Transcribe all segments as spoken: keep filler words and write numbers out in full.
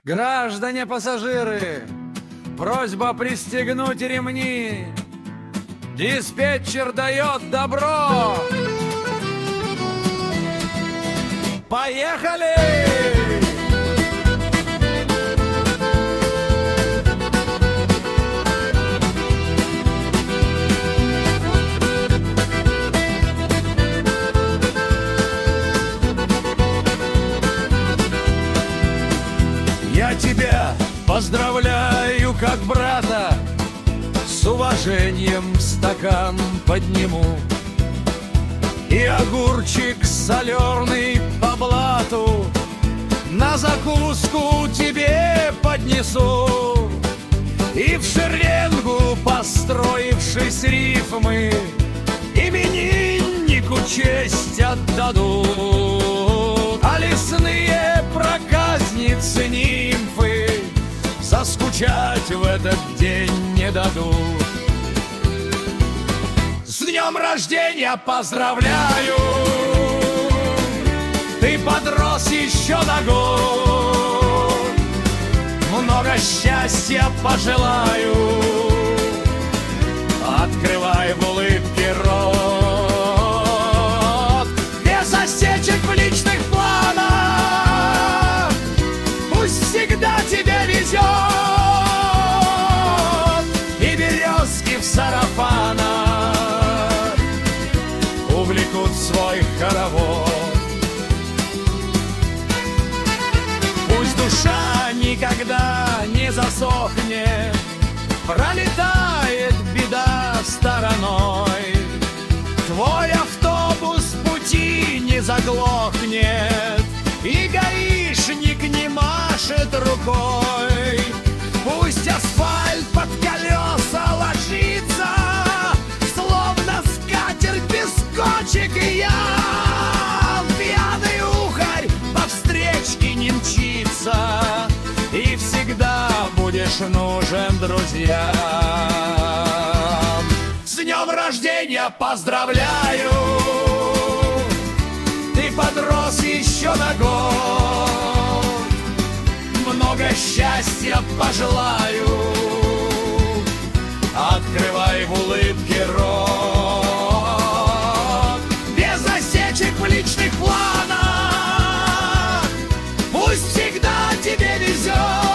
Граждане пассажиры, просьба пристегнуть ремни. Диспетчер дает добро. Поехали! Я тебя поздравляю как брата, с уважением стакан подниму и огурчик соленый по блату на закуску тебе поднесу. И в шеренгу, построившись рифмы, имениннику честь отдадут. А лесные проказницы нимфы заскучать в этот день не дадут. С днем рождения поздравляю! Ты подрос еще на год. Много счастья пожелаю. Открывай в улыбке рот. Без осечек в личных планах. Пусть всегда тебе везет. И березки в сарафанах увлекут свой хоровод. Пусть душа никогда не засохнет, пролетает беда стороной. Твой автобус пути не заглохнет, и гаишник не машет рукой. Пусть асфальт под колеса ложится, словно скатерть без кочек, и я, пьяный ухарь, по встречке не мчится. И всегда будешь нужен друзьям. С днем рождения поздравляю! Ты подрос еще на год. Много счастья пожелаю. Открывай в улыбке рот. Без осечек в личных планах. Пусть всегда тебе везет.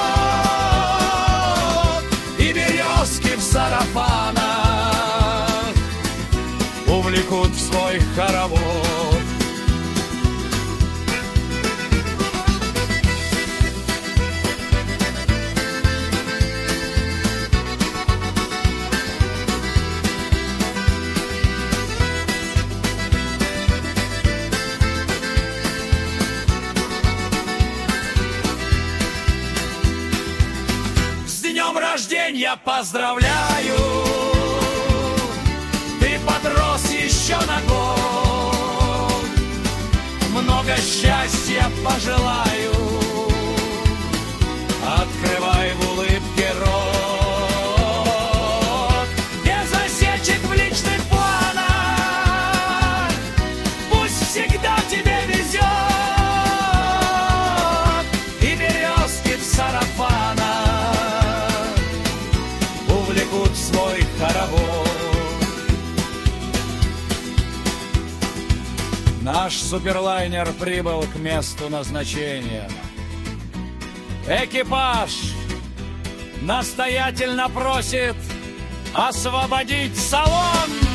И березки в сарафанах увлекут в свой хоровод. Я поздравляю, ты подрос еще на год. Много счастья пожелаю. Открывай в улыбке рот. Без осечек в личных планах. Пусть всегда тебе везет. И березки в сарафанах увлекут свой хоровод. Наш суперлайнер прибыл к месту назначения. Экипаж настоятельно просит освободить салон.